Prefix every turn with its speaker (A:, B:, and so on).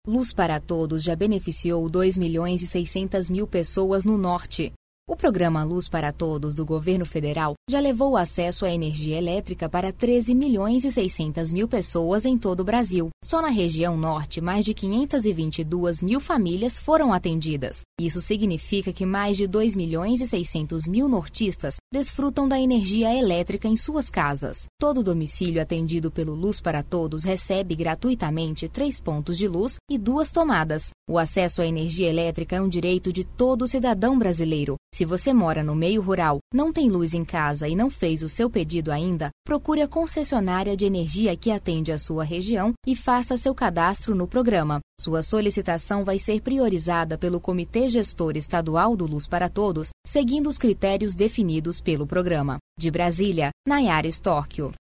A: Luz para Todos já beneficiou 2.600.000 pessoas no Norte. O programa Luz para Todos do governo federal já levou o acesso à energia elétrica para 13.600.000 pessoas em todo o Brasil. Só na região norte, mais de 522.000 famílias foram atendidas. Isso significa que mais de 2.600.000 nortistas desfrutam da energia elétrica em suas casas. Todo domicílio atendido pelo Luz para Todos recebe gratuitamente 3 pontos de luz e 2 tomadas. O acesso à energia elétrica é um direito de todo cidadão brasileiro. Se você mora no meio rural, não tem luz em casa e não fez o seu pedido ainda, procure a concessionária de energia que atende a sua região e faça seu cadastro no programa. Sua solicitação vai ser priorizada pelo Comitê Gestor Estadual do Luz para Todos, seguindo os critérios definidos pelo programa. De Brasília, Nayara Storchio.